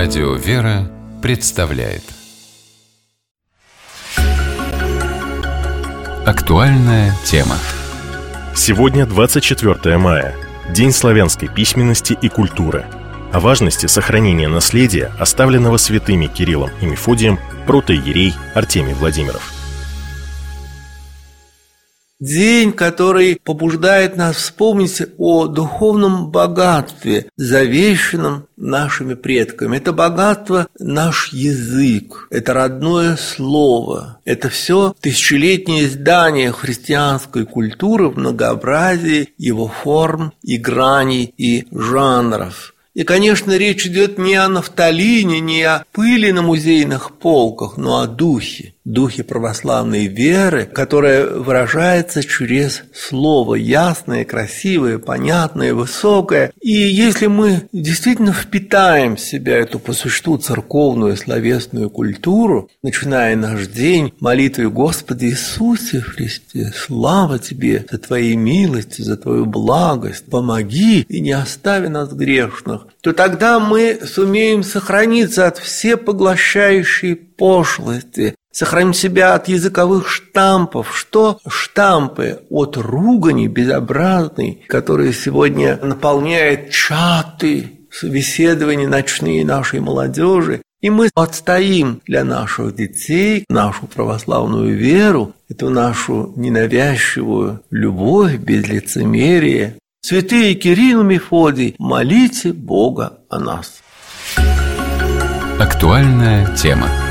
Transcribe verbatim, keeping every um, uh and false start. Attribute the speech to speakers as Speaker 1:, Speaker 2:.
Speaker 1: Радио «Вера» представляет актуальная тема.
Speaker 2: Сегодня двадцать четвёртое мая, День славянской письменности и культуры. О важности сохранения наследия, оставленного святыми Кириллом и Мефодием, протоиерей Артемий Владимиров.
Speaker 3: День, который побуждает нас вспомнить о духовном богатстве, завещанном нашими предками. Это богатство – наш язык, это родное слово, это все тысячелетнее здание христианской культуры в многообразии его форм и граней и жанров. И, конечно, речь идет не о нафталине, не о пыли на музейных полках, но о духе, духе православной веры, которая выражается через слово ясное, красивое, понятное, высокое. И если мы действительно впитаем в себя эту по существу церковную словесную культуру, начиная наш день молитвой: «Господи Иисусе Христе, слава Тебе за Твоей милость, за Твою благость, помоги и не остави нас грешных», то тогда мы сумеем сохраниться от всепоглощающей пошлости, сохранить себя от языковых штампов. Что штампы? От ругани безобразной, которая сегодня наполняет чаты, собеседования ночные нашей молодежи. И мы отстоим для наших детей нашу православную веру, эту нашу ненавязчивую любовь без лицемерия. Святые Кирилл и Мефодий, молите Бога о нас.
Speaker 1: Актуальная тема.